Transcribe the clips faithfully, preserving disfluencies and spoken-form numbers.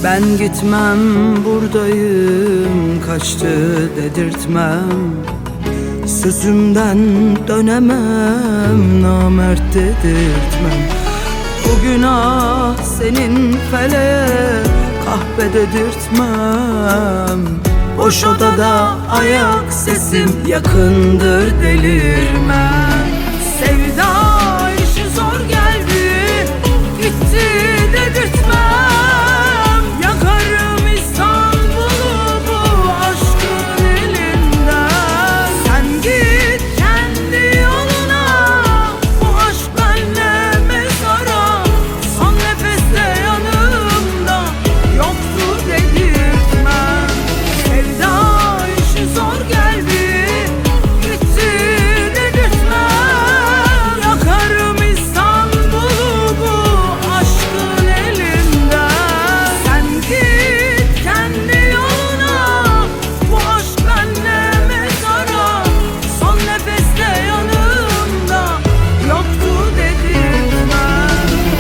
Ben gitmem buradayım, kaçtı dedirtmem. Sözümden dönemem, namert dedirtmem. Bu günah senin feleğe, kahpe dedirtmem. Boş odada ayak sesim yakındır, delirmem. Sevda işi zor geldi, gitti dedirtmem. Yakarım İstanbul'u bu aşkın elinden. Sen git kendi yoluna, bu aşk benle mezara. Son nefeste yanımda yoktu dedirtmem. Sevda işi zor geldi, gitti dedirtmem. Yakarım İstanbul'u bu aşkın elinden. Sen git kendi yoluna, bu aşk benle mezara. Son nefeste yanımda yoktu dedirtmem.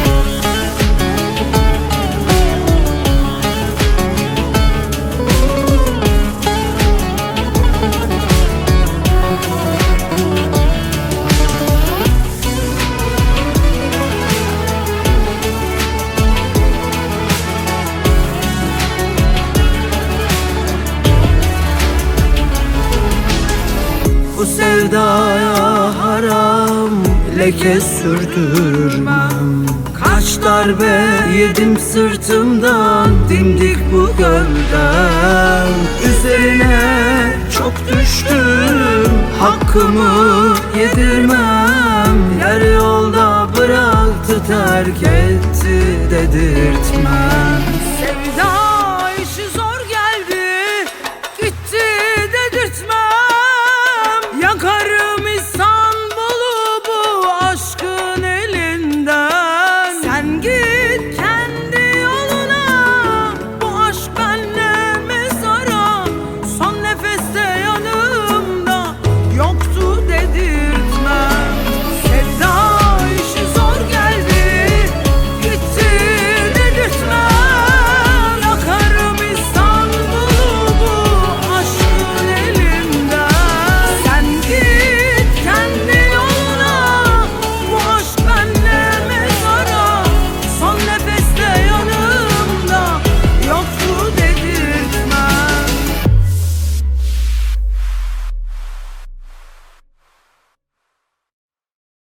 Bu sevdaya haram leke sürdürmem. Kaç darbe yedim sırtımdan, dimdik bu gölden. Üzerine çok düştüm, hakkımı yedirmem. Yarı yolda bıraktı, terk etti dedirtmem. Sevda